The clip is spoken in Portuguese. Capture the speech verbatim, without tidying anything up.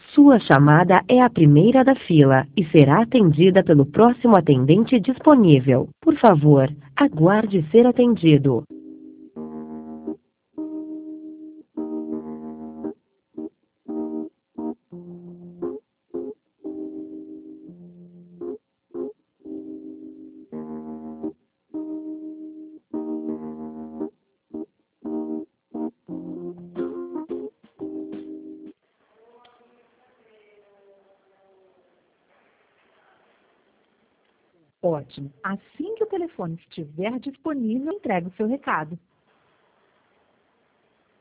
Sua chamada é a primeira da fila e será atendida pelo próximo atendente disponível. Por favor, aguarde ser atendido. Ótimo. Assim que o telefone estiver disponível, entregue o seu recado.